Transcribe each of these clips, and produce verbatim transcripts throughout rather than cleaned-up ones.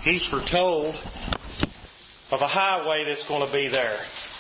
he foretold of a highway that's going to be there.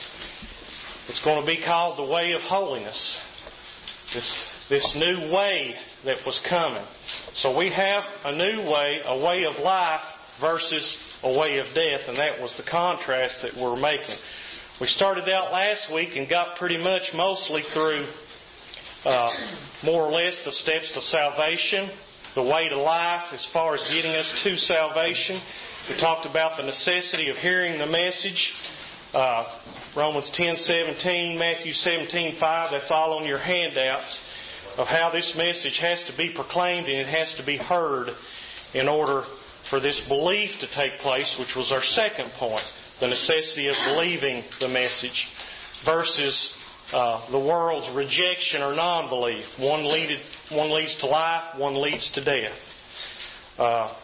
It's going to be called the way of holiness. This, this new way that was coming. So we have a new way, a way of life versus a way of death, and that was the contrast that we're making. We started out last week and got pretty much mostly through uh, more or less the steps to salvation, the way to life as far as getting us to salvation. We talked about the necessity of hearing the message. Uh, Romans ten seventeen, Matthew seventeen five, that's all on your handouts, of how this message has to be proclaimed and it has to be heard in order for this belief to take place, which was our second point, the necessity of believing the message versus uh, the world's rejection or non-belief. One, leaded, one leads to life, one leads to death. Uh,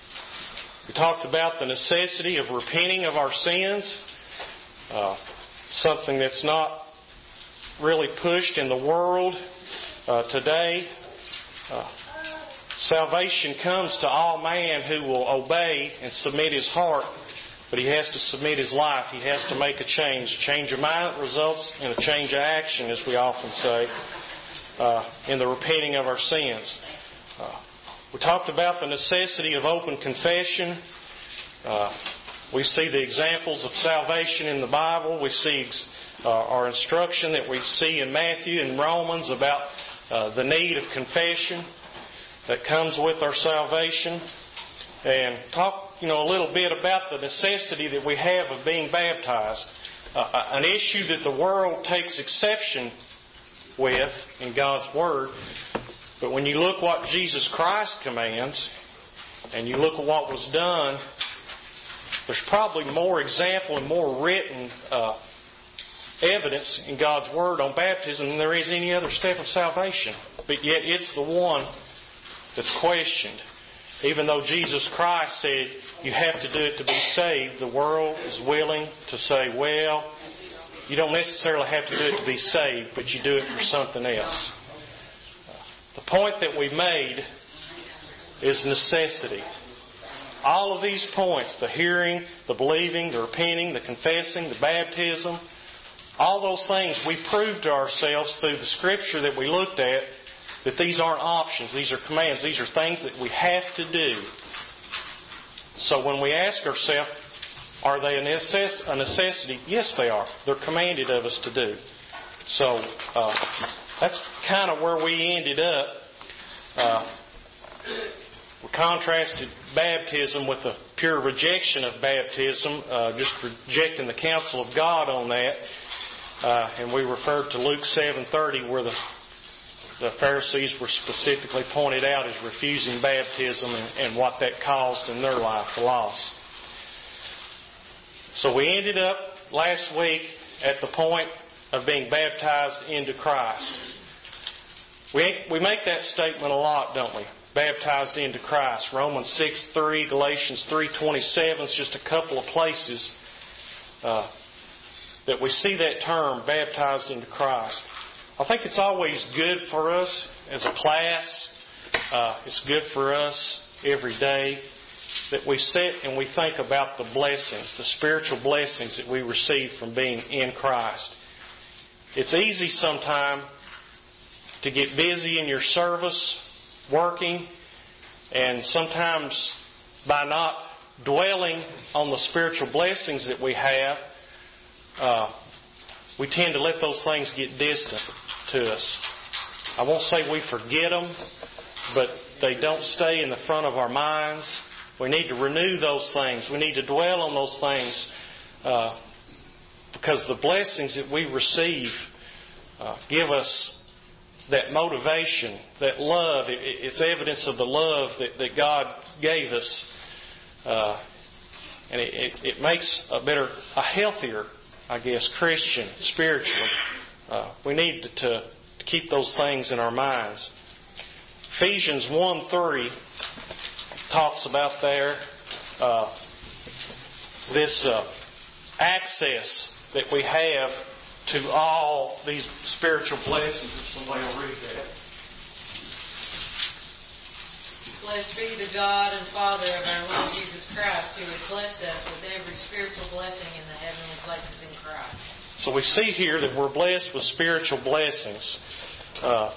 we talked about the necessity of repenting of our sins, uh, something that's not really pushed in the world uh, today. Uh, salvation comes to all man who will obey and submit his heart, but he has to submit his life. He has to make a change. A change of mind results in a change of action, as we often say, uh, in the repenting of our sins. Uh, we talked about the necessity of open confession. Uh, we see the examples of salvation in the Bible. We see uh, our instruction that we see in Matthew and Romans about uh, the need of confession that comes with our salvation. And talk, you know, a little bit about the necessity that we have of being baptized. Uh, an issue that the world takes exception with in God's Word. But when you look what Jesus Christ commands, and you look at what was done, there's probably more example and more written uh, evidence in God's Word on baptism than there is any other step of salvation. But yet it's the one that's questioned. Even though Jesus Christ said you have to do it to be saved, the world is willing to say, well, you don't necessarily have to do it to be saved, but you do it for something else. The point that we made is necessity. All of these points, the hearing, the believing, the repenting, the confessing, the baptism, all those things we proved to ourselves through the Scripture that we looked at that these aren't options, these are commands, these are things that we have to do. So when we ask ourselves, are they a necessity? Yes, they are. They're commanded of us to do. So uh, that's kind of where we ended up. Uh, we contrasted baptism with the pure rejection of baptism, uh, just rejecting the counsel of God on that. Uh, and we referred to Luke seven thirty, where the The Pharisees were specifically pointed out as refusing baptism and, and what that caused in their life, the loss. So we ended up last week at the point of being baptized into Christ. We, we make that statement a lot, don't we? Baptized into Christ. Romans six three, Galatians three twenty-seven is just a couple of places uh, that we see that term, baptized into Christ. I think it's always good for us as a class, uh, it's good for us every day that we sit and we think about the blessings, the spiritual blessings that we receive from being in Christ. It's easy sometimes to get busy in your service, working, and sometimes by not dwelling on the spiritual blessings that we have, uh, we tend to let those things get distant to us. I won't say we forget them, but they don't stay in the front of our minds. We need to renew those things. We need to dwell on those things uh, because the blessings that we receive uh, give us that motivation, that love. It, it's evidence of the love that, that God gave us. Uh, and it, it, it makes a better, a healthier, I guess, Christian spiritually. Uh, we need to, to, to keep those things in our minds. Ephesians one three talks about there uh, this uh, access that we have to all these spiritual blessings. If somebody will read that. Blessed be the God and Father of our Lord Jesus Christ, who has blessed us with every spiritual blessing in the heavenly places in Christ. So we see here that we're blessed with spiritual blessings. Uh,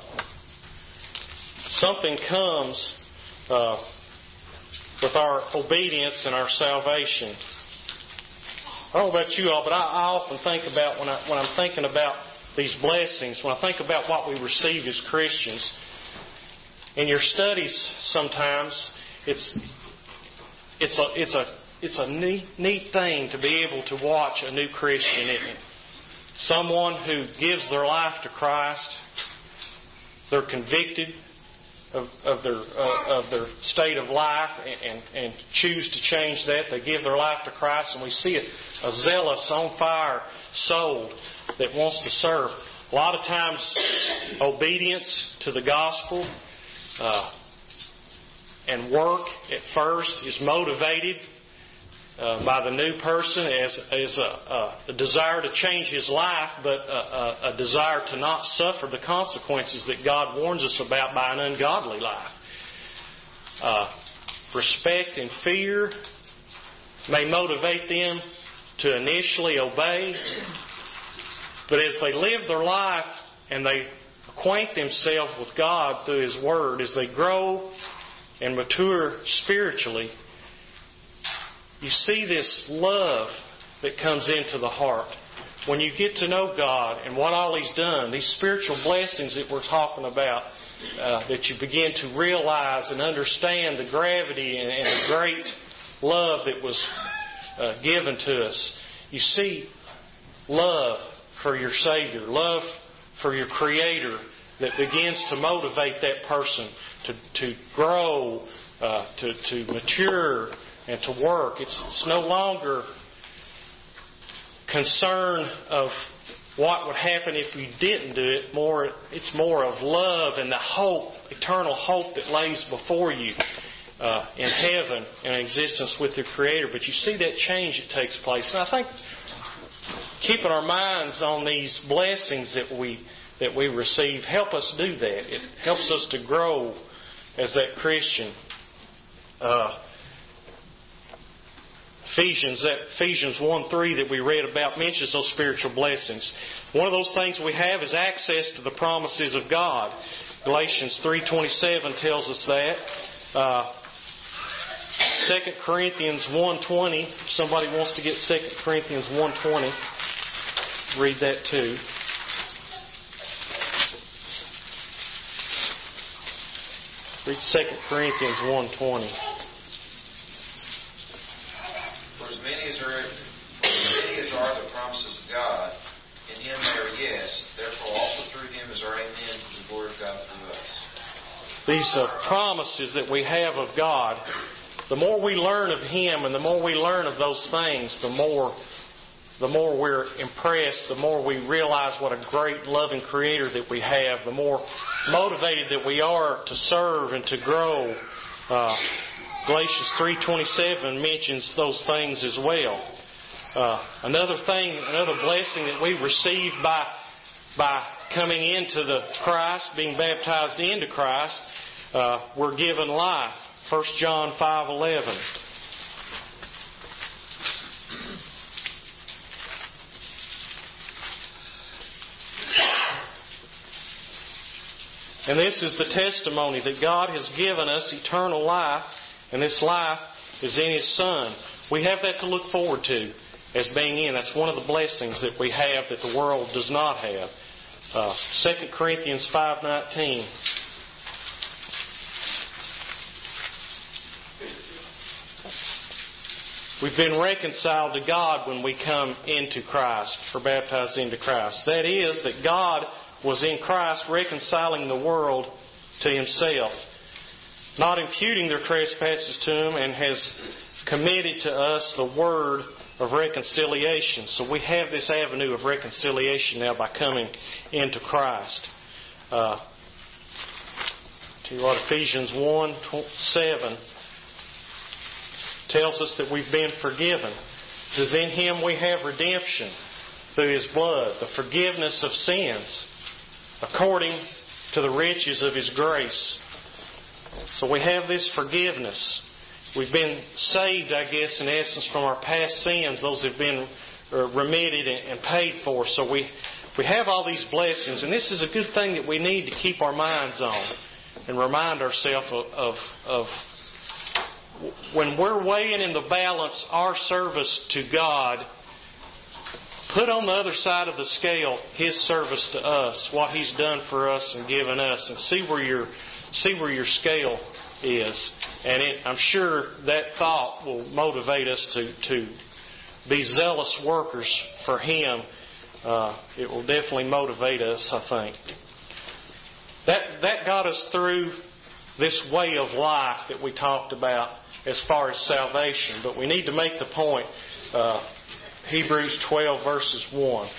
something comes uh, with our obedience and our salvation. I don't know about you all, but I, I often think about when, I, when I'm thinking about these blessings, when I think about what we receive as Christians. In your studies, sometimes it's it's a it's a it's a neat neat thing to be able to watch a new Christian, isn't it? Someone who gives their life to Christ. They're convicted of, of their uh, of their state of life and, and, and choose to change that. They give their life to Christ, and we see it, a zealous, on fire soul that wants to serve. A lot of times, obedience to the gospel uh, and work at first is motivated uh, by the new person as, as a, a, a desire to change his life, but a, a, a desire to not suffer the consequences that God warns us about by an ungodly life. Uh, respect and fear may motivate them to initially obey, but as they live their life and they acquaint themselves with God through His Word, as they grow and mature spiritually, you see this love that comes into the heart. When you get to know God and what all He's done, these spiritual blessings that we're talking about, uh, that you begin to realize and understand the gravity and, and the great love that was uh, given to us. You see love for your Savior, love for your Creator that begins to motivate that person to, to grow, uh, to, to mature, and to work. It's, it's no longer concern of what would happen if you didn't do it. More, it's more of love and the hope, eternal hope that lays before you uh, in heaven and existence with your Creator. But you see that change that takes place. And I think keeping our minds on these blessings that we that we receive help us do that. It helps us to grow as that Christian. Uh, Ephesians, that Ephesians one three that we read about mentions those spiritual blessings. One of those things we have is access to the promises of God. Galatians three twenty-seven tells us that. Uh, Second Corinthians one twenty. If somebody wants to get Second Corinthians one twenty, read that too. Read Second Corinthians one twenty. For as many as are, as many as are the promises of God, in Him they are yes. Therefore also through Him is our amen to the glory of God through us. These uh, promises that we have of God, the more we learn of Him and the more we learn of those things, the more the more we're impressed, the more we realize what a great loving Creator that we have, the more motivated that we are to serve and to grow. Uh, Galatians three twenty-seven mentions those things as well. Uh, another thing, another blessing that we receive by by coming into the Christ, being baptized into Christ, uh, we're given life. First John five eleven. And this is the testimony that God has given us eternal life, and this life is in His Son. We have that to look forward to as being in. That's one of the blessings that we have that the world does not have. Uh, Second Corinthians five nineteen. We've been reconciled to God when we come into Christ, or baptized into Christ. That is, that God was in Christ reconciling the world to Himself, not imputing their trespasses to Him, and has committed to us the word of reconciliation. So we have this avenue of reconciliation now by coming into Christ. Uh, tell you what, Ephesians one seven tells us that we've been forgiven. It says, in Him we have redemption through His blood, the forgiveness of sins, according to the riches of His grace. So we have this forgiveness. We've been saved, I guess, in essence, from our past sins. Those have been remitted and paid for. So we we have all these blessings, and this is a good thing that we need to keep our minds on and remind ourselves of, of, of when we're weighing in the balance our service to God. Put on the other side of the scale His service to us, what He's done for us and given us, and see where your see where your scale is. And it, I'm sure that thought will motivate us to, to be zealous workers for Him. Uh, it will definitely motivate us, I think. That that got us through this way of life that we talked about as far as salvation. But we need to make the point. Uh, Hebrews twelve verses one.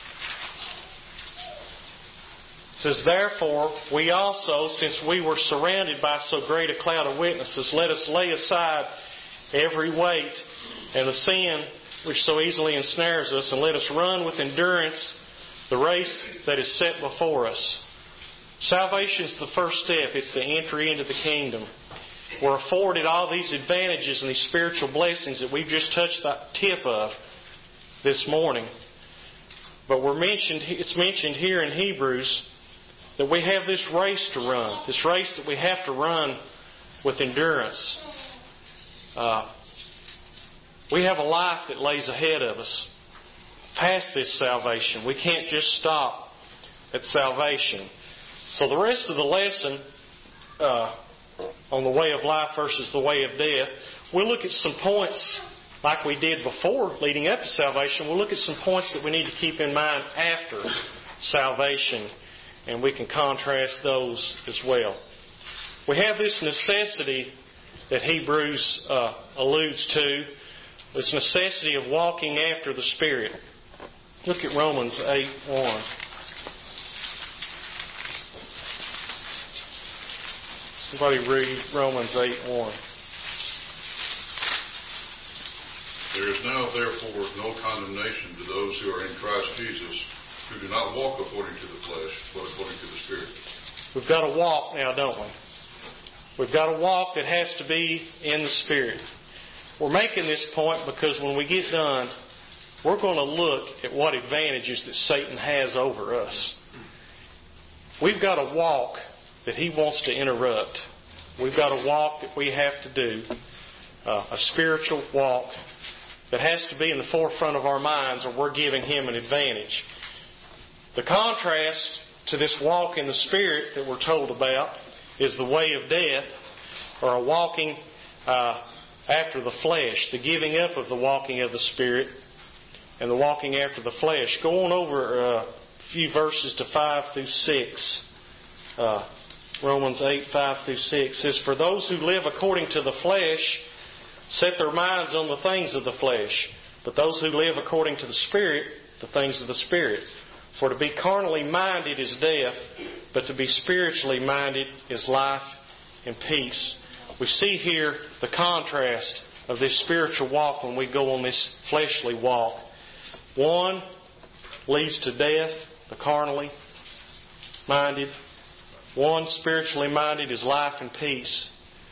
It says, "Therefore, we also, since we were surrounded by so great a cloud of witnesses, let us lay aside every weight and the sin which so easily ensnares us, and let us run with endurance the race that is set before us." Salvation is the first step. It's the entry into the kingdom. We're afforded all these advantages and these spiritual blessings that we've just touched the tip of this morning. But we're mentioned, it's mentioned here in Hebrews that we have this race to run, this race that we have to run with endurance. Uh, we have a life that lays ahead of us past this salvation. We can't just stop at salvation. So the rest of the lesson uh, on the way of life versus the way of death, we'll look at some points like we did before leading up to salvation. We'll look at some points that we need to keep in mind after salvation, and we can contrast those as well. We have this necessity that Hebrews uh, alludes to, this necessity of walking after the Spirit. Look at Romans eight one. Somebody read Romans eight one. "There is now therefore no condemnation to those who are in Christ Jesus, who do not walk according to the flesh, but according to the Spirit." We've got to walk now, don't we? We've got to walk that has to be in the Spirit. We're making this point because when we get done, we're going to look at what advantages that Satan has over us. We've got a walk that he wants to interrupt. We've got a walk that we have to do, uh, a spiritual walk that has to be in the forefront of our minds, or we're giving him an advantage. The contrast to this walk in the Spirit that we're told about is the way of death, or a walking uh, after the flesh, the giving up of the walking of the Spirit and the walking after the flesh. Go on over uh, a few verses to five through six. Uh, Romans eight, five through six says, "For those who live according to the flesh set their minds on the things of the flesh, but those who live according to the Spirit, the things of the Spirit. For to be carnally minded is death, but to be spiritually minded is life and peace." We see here the contrast of this spiritual walk when we go on this fleshly walk. One leads to death, the carnally minded. One, spiritually minded, is life and peace.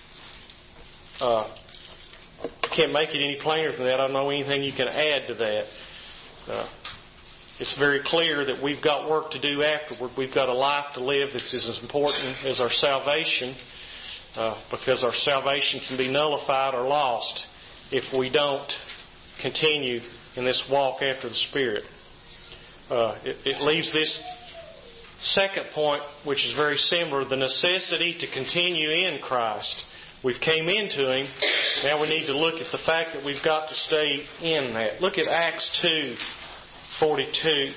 Uh, I can't make it any plainer than that. I don't know anything you can add to that. Uh, it's very clear that we've got work to do afterward. We've got a life to live that's as important as our salvation, uh, because our salvation can be nullified or lost if we don't continue in this walk after the Spirit. Uh, it, it leaves this second point, which is very similar, the necessity to continue in Christ. We've came into Him. Now we need to look at the fact that we've got to stay in that. Look at Acts two forty-two. It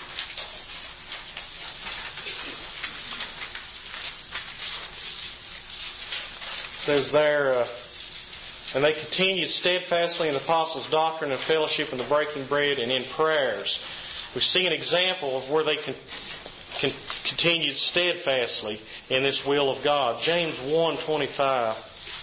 says there, uh, "And they continued steadfastly in the apostles' doctrine and fellowship and the breaking bread and in prayers." We see an example of where they can Con- continued steadfastly in this will of God. James one twenty-five.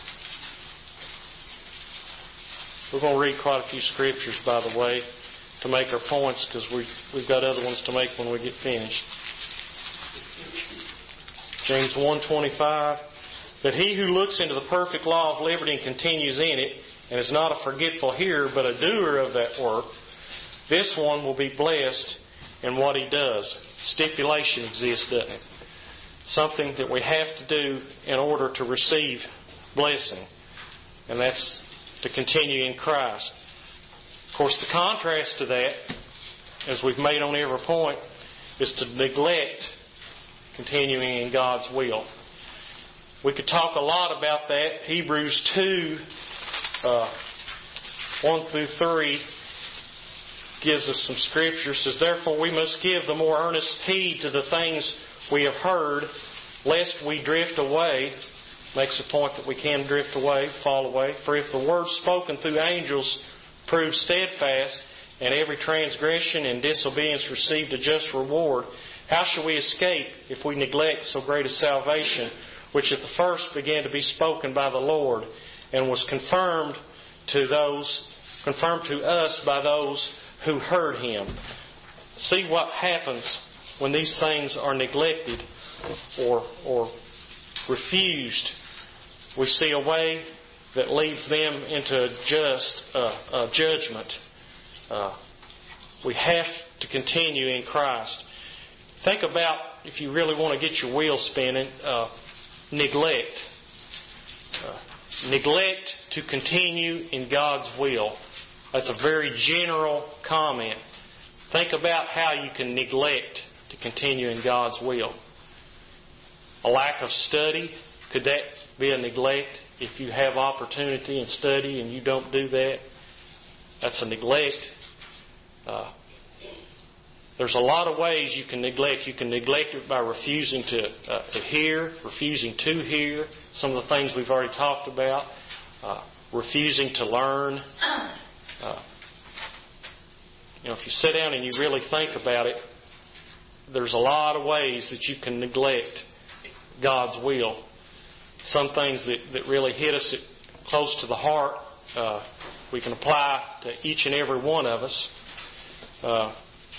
We're going to read quite a few scriptures, by the way, to make our points, because we, we've got other ones to make when we get finished. James one twenty-five. But he who looks into the perfect law of liberty and continues in it, and is not a forgetful hearer, but a doer of that work, this one will be blessed in what he does. Stipulation exists, doesn't it? Something that we have to do in order to receive blessing. And that's to continue in Christ. Of course, the contrast to that, as we've made on every point, is to neglect continuing in God's will. We could talk a lot about that. Hebrews two, uh, one through three, gives us some scripture. It says, therefore we must give the more earnest heed to the things we have heard, lest we drift away. Makes a point that we can drift away, fall away. For if the word spoken through angels proved steadfast, and every transgression and disobedience received a just reward, how shall we escape if we neglect so great a salvation, which at the first began to be spoken by the Lord, and was confirmed to those, confirmed to us by those who heard Him? See what happens when these things are neglected or or refused. We see a way that leads them into a just uh, a judgment. Uh, we have to continue in Christ. Think about, if you really want to get your wheels spinning, uh, neglect. Uh, neglect to continue in God's will. That's a very general comment. Think about how you can neglect to continue in God's will. A lack of study, could that be a neglect? If you have opportunity and study and you don't do that, that's a neglect. Uh, there's a lot of ways you can neglect. You can neglect it by refusing to uh, to hear, refusing to hear some of the things we've already talked about, uh, refusing to learn. Uh, you know, if you sit down and you really think about it, there's a lot of ways that you can neglect God's will. Some things that, that really hit us at, close to the heart, uh, we can apply to each and every one of us. Uh,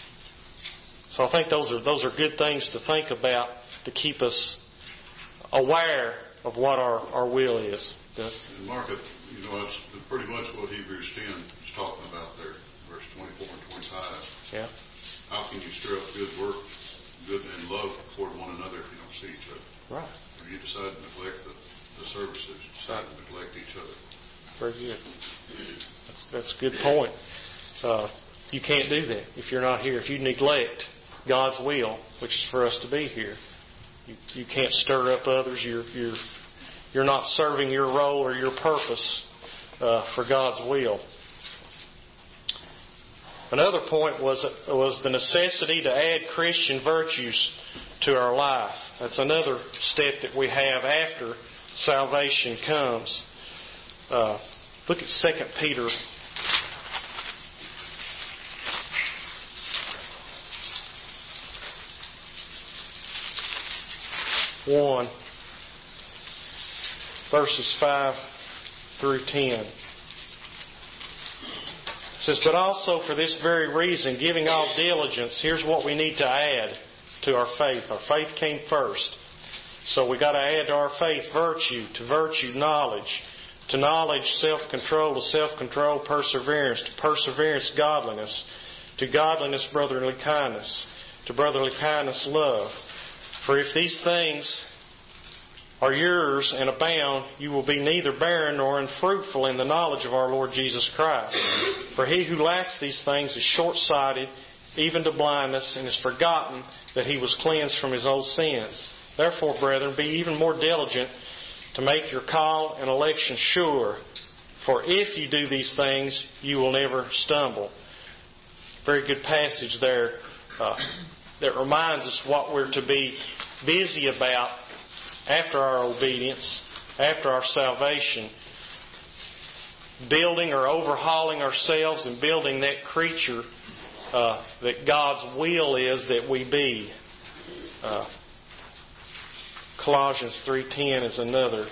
so I think those are those are good things to think about to keep us aware of what our, our will is. And Mark, you know, that's pretty much what Hebrews ten is talking about there, verse twenty-four and twenty-five. Yeah. How can you stir up good work, good and love toward one another if you don't see each other? Right. If you decide to neglect the, the services, decide to neglect each other. Very good. That's, that's a good point. Uh, you can't do that if you're not here. If you neglect God's will, which is for us to be here, you, you can't stir up others. You're you're you're not serving your role or your purpose uh, for God's will. Another point was was the necessity to add Christian virtues to our life. That's another step that we have after salvation comes. Uh, look at Second Peter. One, verses five through ten. It says, but also for this very reason, giving all diligence, here's what we need to add to our faith. Our faith came first. So we got to add to our faith virtue, to virtue knowledge, to knowledge self-control, to self-control perseverance, to perseverance godliness, to godliness brotherly kindness, to brotherly kindness love. For if these things are yours and abound, you will be neither barren nor unfruitful in the knowledge of our Lord Jesus Christ. For he who lacks these things is short-sighted, even to blindness, and has forgotten that he was cleansed from his old sins. Therefore, brethren, be even more diligent to make your call and election sure. For if you do these things, you will never stumble. Very good passage there uh, that reminds us what we're to be busy about after our obedience, after our salvation. Building or overhauling ourselves and building that creature uh, that God's will is that we be. Uh, Colossians three ten is another.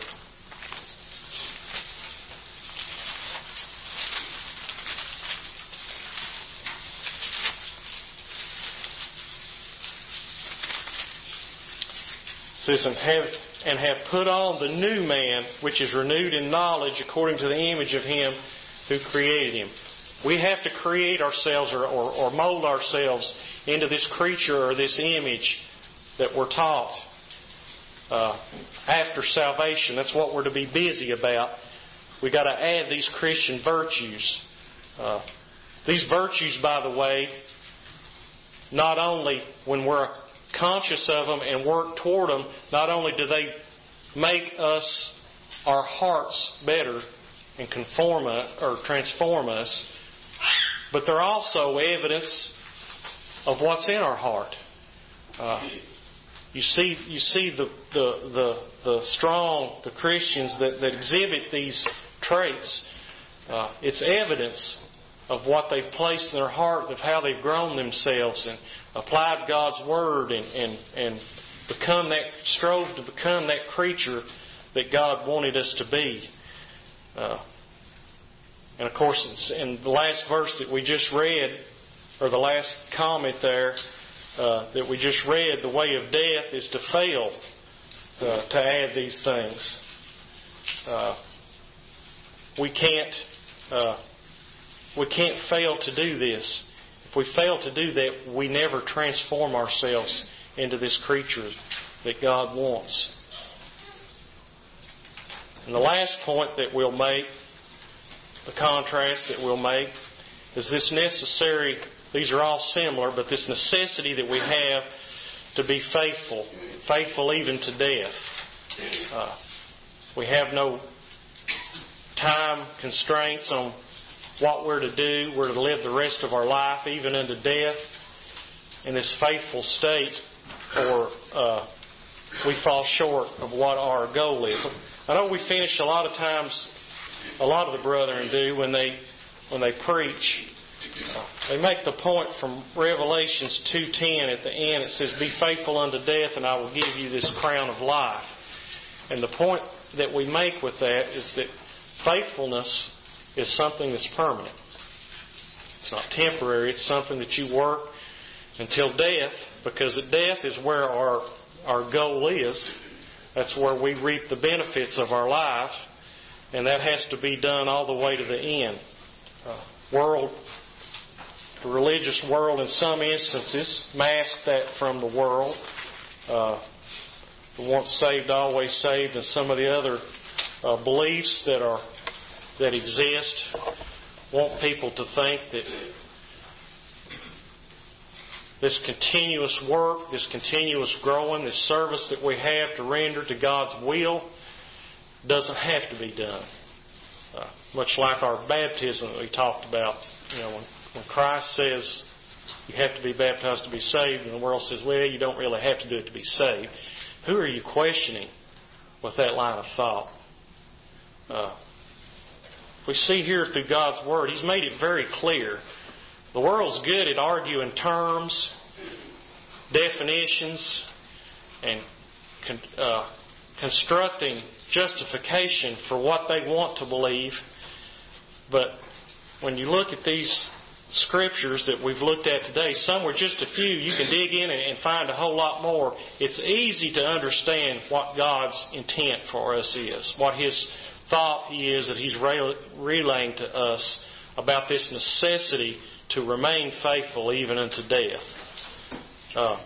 says, and have, and have put on the new man, which is renewed in knowledge according to the image of Him who created him. We have to create ourselves or, or, or mold ourselves into this creature or this image that we're taught uh, after salvation. That's what we're to be busy about. We've got to add these Christian virtues. Uh, these virtues, by the way, not only when we're conscious of them and work toward them, not only do they make us, our hearts better and conform us, or transform us, but they're also evidence of what's in our heart. Uh, you see, you see the the the, the strong, the Christians that, that exhibit these traits. Uh, it's evidence of what they've placed in their heart, of how they've grown themselves and applied God's Word and and and become that, strove to become that creature that God wanted us to be. Uh, And of course, in the last verse that we just read, or the last comment there uh, that we just read, the way of death is to fail uh, to add these things. Uh, we can't uh, we can't fail to do this. If we fail to do that, we never transform ourselves into this creature that God wants. And the last point that we'll make, the contrast that we'll make, is this necessary, these are all similar, but this necessity that we have to be faithful, faithful even to death. Uh, we have no time constraints on what we're to do. We're to live the rest of our life, even unto death, in this faithful state, or uh, we fall short of what our goal is. I know we finish a lot of times, a lot of the brethren do when they when they preach. They make the point from Revelations two ten at the end. It says, "Be faithful unto death, and I will give you this crown of life." And the point that we make with that is that faithfulness is something that's permanent. It's not temporary. It's something that you work until death, because at death is where our our goal is. That's where we reap the benefits of our life, and that has to be done all the way to the end. Uh, world, the religious world, in some instances, mask that from the world. Uh, the once saved, always saved, and some of the other uh, beliefs that are that exist want people to think that this continuous work, this continuous growing, this service that we have to render to God's will doesn't have to be done. Uh, much like our baptism that we talked about. You know, when, when Christ says you have to be baptized to be saved, and the world says, well, you don't really have to do it to be saved. Who are you questioning with that line of thought? Uh, we see here through God's Word, He's made it very clear. The world's good at arguing terms, definitions, and uh, constructing justification for what they want to believe. But when you look at these scriptures that we've looked at today, some were just a few. You can dig in and find a whole lot more. It's easy to understand what God's intent for us is, what His thought He is that He's relaying to us about this necessity to remain faithful even unto death. Uh,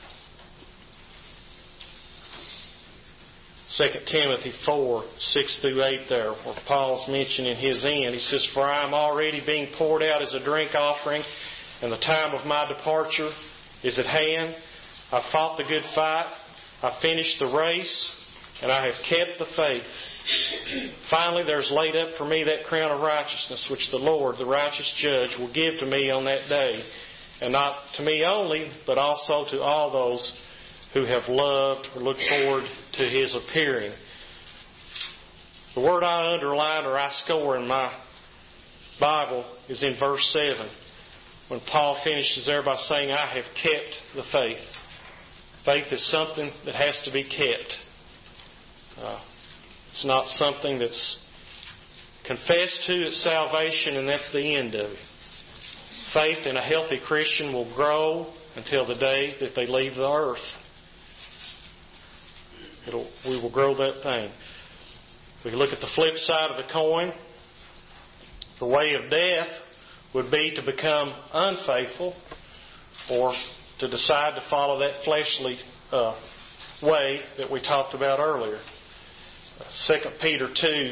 Second Timothy four, six through eight there, where Paul's mentioning his end. He says, "For I am already being poured out as a drink offering, and the time of my departure is at hand. I've fought the good fight, I've finished the race, and I have kept the faith. Finally, there's laid up for me that crown of righteousness, which the Lord, the righteous judge, will give to me on that day, and not to me only, but also to all those who have loved or look forward to His appearing." The word I underline or I score in my Bible is in verse seven, when Paul finishes there by saying, "I have kept the faith." Faith is something that has to be kept. Uh, it's not something that's confessed to at salvation and that's the end of it. Faith in a healthy Christian will grow until the day that they leave the earth. It'll, we will grow that pain. If we look at the flip side of the coin, the way of death would be to become unfaithful or to decide to follow that fleshly uh, way that we talked about earlier. Second Peter two,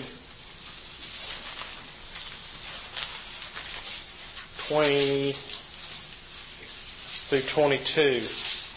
twenty through twenty-two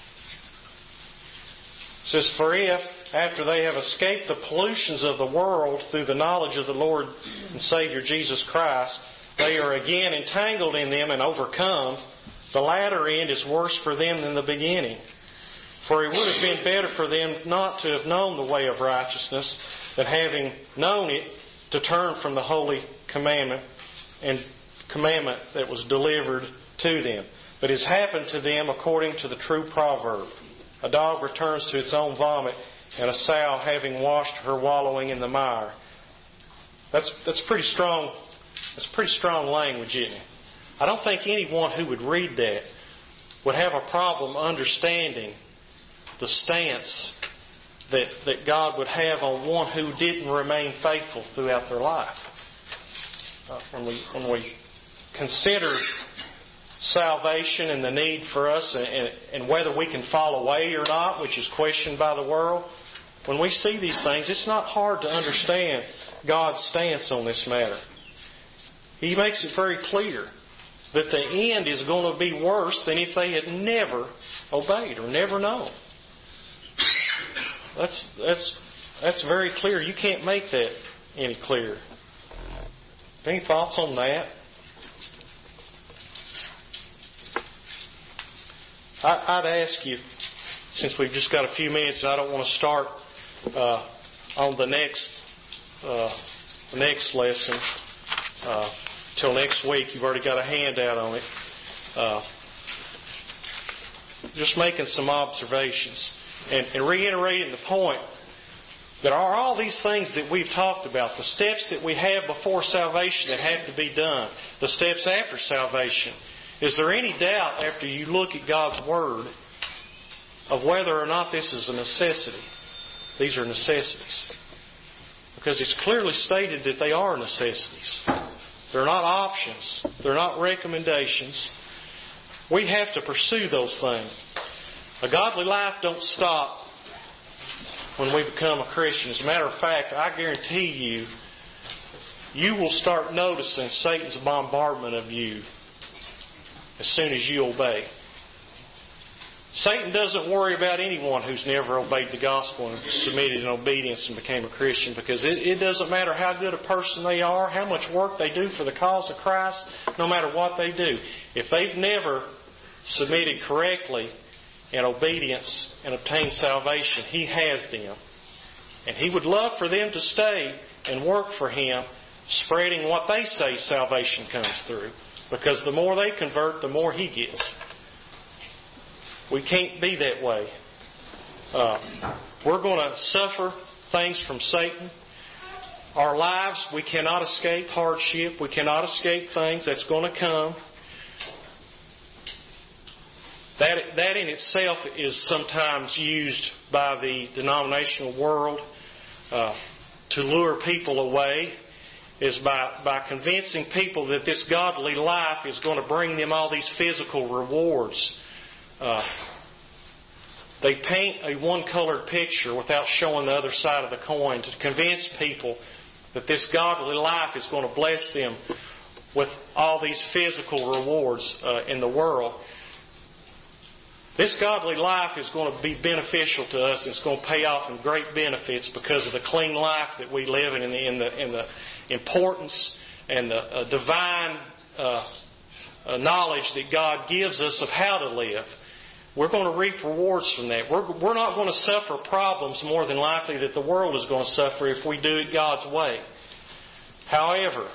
says, "For if, after they have escaped the pollutions of the world through the knowledge of the Lord and Savior Jesus Christ, they are again entangled in them and overcome, the latter end is worse for them than the beginning. For it would have been better for them not to have known the way of righteousness than having known it to turn from the holy commandment and commandment that was delivered to them. But it has happened to them according to the true proverb. A dog returns to its own vomit, and a sow having washed her wallowing in the mire." That's that's pretty strong. That's pretty strong language, isn't it? I don't think anyone who would read that would have a problem understanding the stance that, that God would have on one who didn't remain faithful throughout their life. Uh, when we when we consider salvation and the need for us and, and whether we can fall away or not, which is questioned by the world, when we see these things, it's not hard to understand God's stance on this matter. He makes it very clear that the end is going to be worse than if they had never obeyed or never known. That's that's that's very clear. You can't make that any clearer. Any thoughts on that? I, I'd ask you, since we've just got a few minutes, and I don't want to start uh, on the next uh, the next lesson uh, till next week. You've already got a handout on it. Uh, just making some observations and, and reiterating the point that are all these things that we've talked about, the steps that we have before salvation that have to be done, the steps after salvation. Is there any doubt after you look at God's Word of whether or not this is a necessity? These are necessities. Because it's clearly stated that they are necessities. They're not options. They're not recommendations. We have to pursue those things. A godly life don't stop when we become a Christian. As a matter of fact, I guarantee you, you will start noticing Satan's bombardment of you as soon as you obey. Satan doesn't worry about anyone who's never obeyed the gospel and submitted in obedience and became a Christian, because it, it doesn't matter how good a person they are, how much work they do for the cause of Christ, no matter what they do. If they've never submitted correctly in obedience and obtained salvation, he has them. And he would love for them to stay and work for him, spreading what they say salvation comes through. Because the more they convert, the more he gets. We can't be that way. Uh, we're going to suffer things from Satan. Our lives, we cannot escape hardship. We cannot escape things that's going to come. That, that in itself is sometimes used by the denominational world uh, to lure people away. Is by, by convincing people that this godly life is going to bring them all these physical rewards. Uh, they paint a one-colored picture without showing the other side of the coin to convince people that this godly life is going to bless them with all these physical rewards uh, in the world. This godly life is going to be beneficial to us. It's going to pay off in great benefits because of the clean life that we live in, and the, in the, in the importance and the uh, divine uh, uh, knowledge that God gives us of how to live. We're going to reap rewards from that. We're, we're not going to suffer problems more than likely that the world is going to suffer if we do it God's way. However,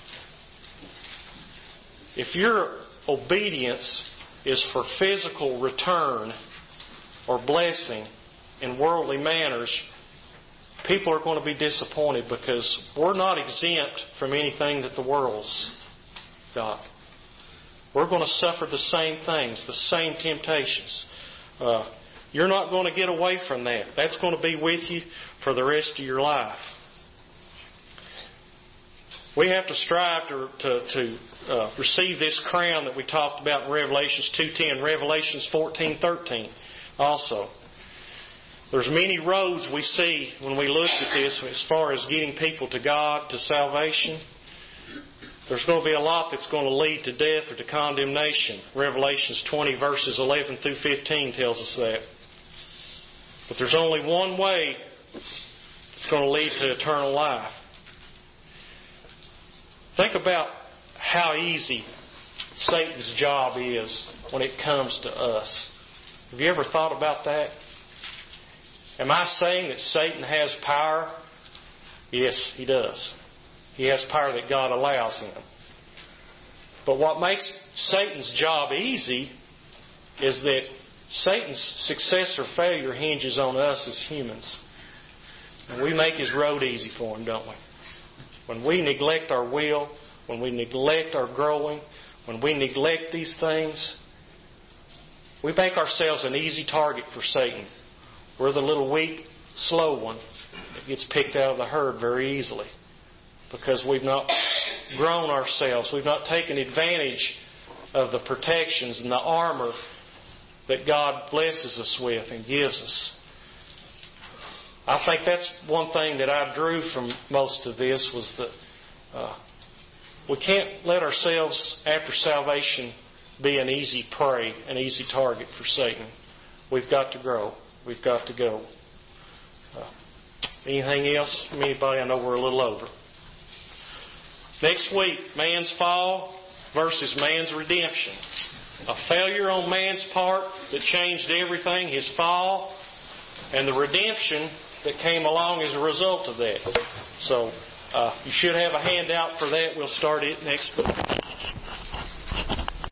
if your obedience is for physical return or blessing in worldly manners, people are going to be disappointed, because we're not exempt from anything that the world's got. We're going to suffer the same things, the same temptations. Uh, You're not going to get away from that. That's going to be with you for the rest of your life. We have to strive to, to, to uh, receive this crown that we talked about in Revelations two ten, Revelations fourteen thirteen also. There's many roads we see when we look at this as far as getting people to God, to salvation. There's going to be a lot that's going to lead to death or to condemnation. Revelations twenty verses eleven through fifteen tells us that. But there's only one way that's going to lead to eternal life. Think about how easy Satan's job is when it comes to us. Have you ever thought about that? Am I saying that Satan has power? Yes, he does. He has power that God allows him. But what makes Satan's job easy is that Satan's success or failure hinges on us as humans. And we make his road easy for him, don't we? When we neglect our will, when we neglect our growing, when we neglect these things, we make ourselves an easy target for Satan. We're the little weak, slow one that gets picked out of the herd very easily because we've not grown ourselves. We've not taken advantage of the protections and the armor that God blesses us with and gives us. I think that's one thing that I drew from most of this was that uh, we can't let ourselves, after salvation, be an easy prey, an easy target for Satan. We've got to grow. We've got to go. Uh, anything else? Anybody? I know we're a little over. Next week, man's fall versus man's redemption. A failure on man's part that changed everything, his fall, and the redemption that came along as a result of that. So uh, you should have a handout for that. We'll start it next week.